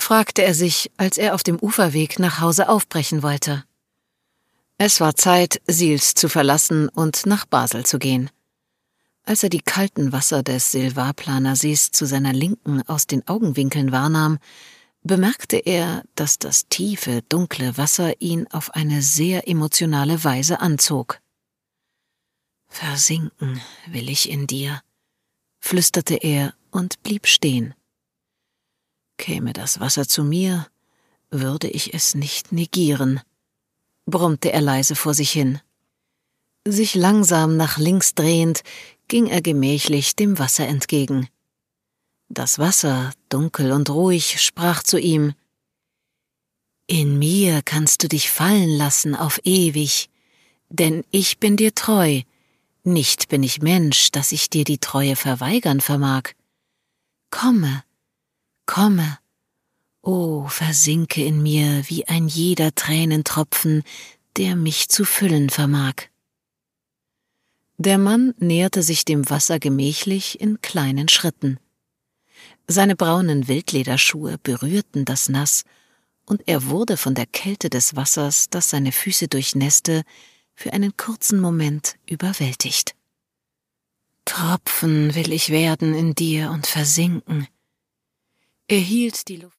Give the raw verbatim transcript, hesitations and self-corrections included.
fragte er sich, als er auf dem Uferweg nach Hause aufbrechen wollte. Es war Zeit, Sils zu verlassen und nach Basel zu gehen. Als er die kalten Wasser des Silvaplaner Sees zu seiner Linken aus den Augenwinkeln wahrnahm, bemerkte er, dass das tiefe, dunkle Wasser ihn auf eine sehr emotionale Weise anzog. »Versinken will ich in dir«, flüsterte er und blieb stehen. »Käme das Wasser zu mir, würde ich es nicht negieren«, brummte er leise vor sich hin. Sich langsam nach links drehend, ging er gemächlich dem Wasser entgegen. Das Wasser, dunkel und ruhig, sprach zu ihm: »In mir kannst du dich fallen lassen auf ewig, denn ich bin dir treu, nicht bin ich Mensch, dass ich dir die Treue verweigern vermag. Komme, komme, o, versinke in mir wie ein jeder Tränentropfen, der mich zu füllen vermag.« Der Mann näherte sich dem Wasser gemächlich in kleinen Schritten. Seine braunen Wildlederschuhe berührten das Nass, und er wurde von der Kälte des Wassers, das seine Füße durchnässte, für einen kurzen Moment überwältigt. »Tropfen will ich werden in dir und versinken.« Er hielt die Luft